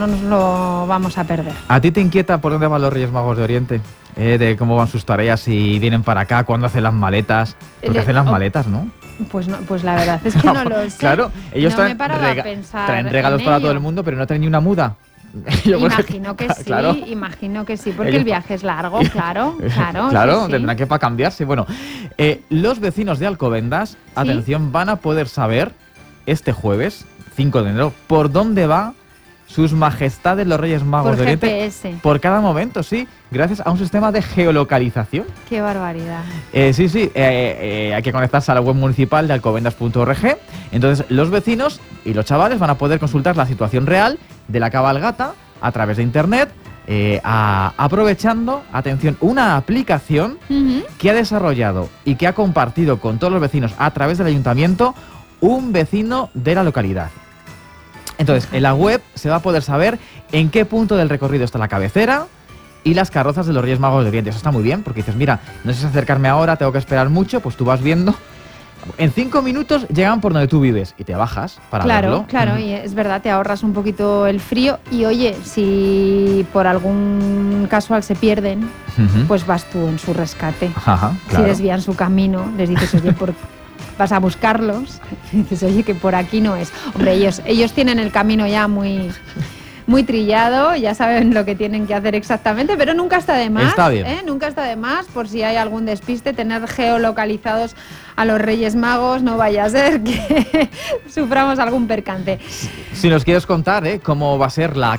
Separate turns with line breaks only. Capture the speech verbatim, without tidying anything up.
no nos lo vamos a perder.
¿A ti te inquieta por dónde van los Reyes Magos de Oriente? Eh, de cómo van sus tareas, si vienen para acá, cuándo hacen las maletas. Porque
Le,
hacen las
oh,
maletas, ¿no?
Pues no, pues la verdad es que no lo sé.
Claro, ellos
no
traen,
me paraba
rega
a pensar
traen regalos
en
para
ello.
todo el mundo, pero no traen ni una muda. Yo
imagino que, que sí,
claro.
imagino que sí, porque
ellos
el viaje es largo, claro, claro.
Claro,
sí,
tendrán
sí.
que para cambiarse. Bueno, eh, los vecinos de Alcobendas, atención, ¿sí? Van a poder saber este jueves, cinco de enero, por dónde va sus majestades los Reyes Magos
por
de Oriente.
G P S.
Por cada momento, sí, gracias a un sistema de geolocalización.
Qué barbaridad.
Eh, sí, sí, eh, eh, hay que conectarse a la web municipal de alcobendas punto org. Entonces, los vecinos y los chavales van a poder consultar la situación real de la cabalgata a través de internet, eh, a, aprovechando, atención, una aplicación
Uh-huh.
que ha desarrollado y que ha compartido con todos los vecinos a través del ayuntamiento un vecino de la localidad. Entonces, en la web se va a poder saber en qué punto del recorrido está la cabecera y las carrozas de los Reyes Magos de Oriente. Eso está muy bien, porque dices, mira, no sé si acercarme ahora, tengo que esperar mucho, pues tú vas viendo. En cinco minutos llegan por donde tú vives y te bajas para
claro,
verlo.
Claro, y es verdad, te ahorras un poquito el frío y oye, si por algún casual se pierden,
Uh-huh.
pues vas tú en su rescate.
Ajá, claro.
Si desvían su camino, les dices, oye, por... vas a buscarlos y dices, oye, que por aquí no es. Hombre, ellos, ellos tienen el camino ya muy... muy trillado, ya saben lo que tienen que hacer exactamente, pero nunca está de más,
está bien.
¿eh? Nunca está de más, por si hay algún despiste, tener geolocalizados a los Reyes Magos, no vaya a ser que suframos algún percance.
Si nos quieres contar, ¿eh?, cómo va a ser la